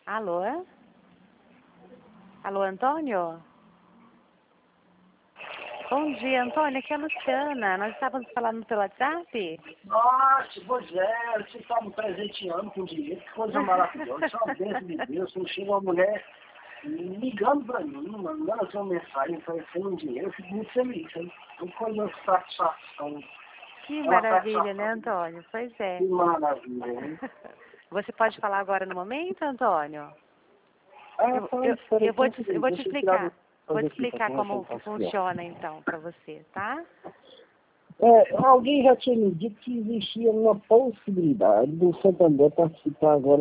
Alô? Alô, Antônio? Bom dia, Antônio. Aqui é a Luciana. Nós estávamos falando pelo WhatsApp? Nossa, pois é, você está me presenteando com dinheiro, que coisa maravilhosa, só uma bênção de Deus, não chega uma mulher ligando para mim, mandando a sua mensagem, oferecendo um dinheiro, eu fico muito feliz, hein? Uma coisa de satisfação. Que É uma maravilha, né, satisfação. Antônio? Pois é. Que maravilha, hein? Você pode falar agora no momento, Antônio? Eu vou te explicar. Vou te explicar como que funciona, então, para você, tá? Alguém já tinha me dito que existia uma possibilidade do Santander participar agora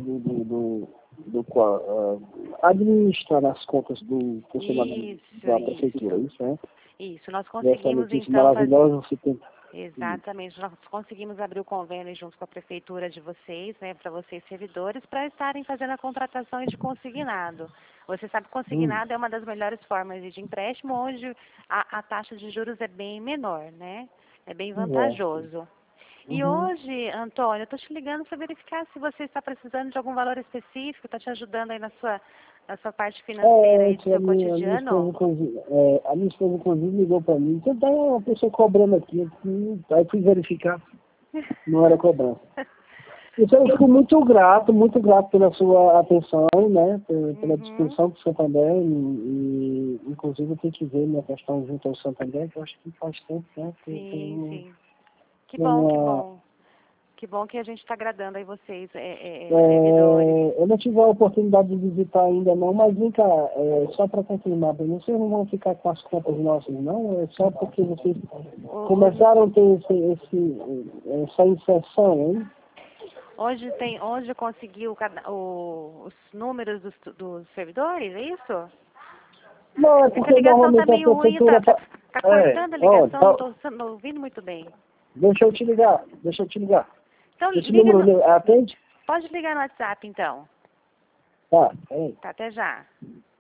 administrar as contas do funcionamento da prefeitura, isso, né? Isso, nós Dessa conseguimos notícia então maravilhosa, você tem... Exatamente, nós conseguimos abrir o convênio junto com a prefeitura de vocês, né, para vocês servidores, para estarem fazendo a contratação de consignado. Você sabe que consignado é uma das melhores formas de empréstimo, onde a taxa de juros é bem menor, né? É bem vantajoso. E hoje, Antônio, eu estou te ligando para verificar se você está precisando de algum valor específico, está te ajudando aí na sua parte financeira aí do seu cotidiano. A minha esposa, inclusive, ligou para mim. Então, tá uma pessoa cobrando aqui. Aí fui verificar. Não era cobrança. Então, eu fico muito grato pela sua atenção, né? Pela discussão do Santander. E inclusive, eu tenho que ver minha questão junto ao Santander, que eu acho que faz tempo, né? Sim. Que bom, que bom. Que bom que a gente está agradando aí vocês, servidores. Eu não tive a oportunidade de visitar ainda não, mas vem cá, só para confirmar, vocês não vão ficar com as contas nossas não? É só porque vocês começaram a ter essa inserção, hein? Hoje conseguiu os números dos servidores, é isso? Não, é Essa porque ligação está normalmente a meio ruim, prefeitura... tá cortando a ligação, não estou ouvindo muito bem. Deixa eu te ligar. Então, Esse número atende? pode ligar no WhatsApp, então. Tá, peraí. Tá, até já.